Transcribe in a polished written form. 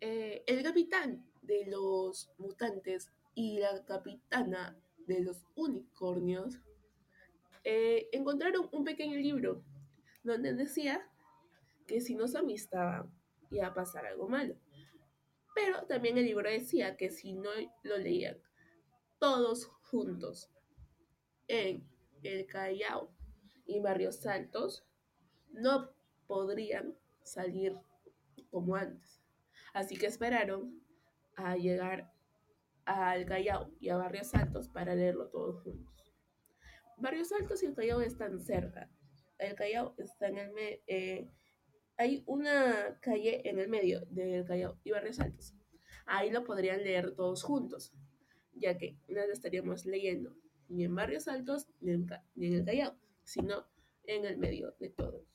El capitán de los mutantes y la capitana de los unicornios encontraron un pequeño libro donde decía que si no se amistaban iba a pasar algo malo. Pero también el libro decía que si no lo leían todos juntos en el Callao y Barrios Altos, no podrían salir como antes. Así que esperaron a llegar al Callao y a Barrios Altos para leerlo todos juntos. Barrios Altos y el Callao están cerca. El Callao está en hay una calle en el medio del Callao y Barrios Altos. Ahí lo podrían leer todos juntos, ya que no lo estaríamos leyendo ni en Barrios Altos ni en el Callao, sino en el medio de todos.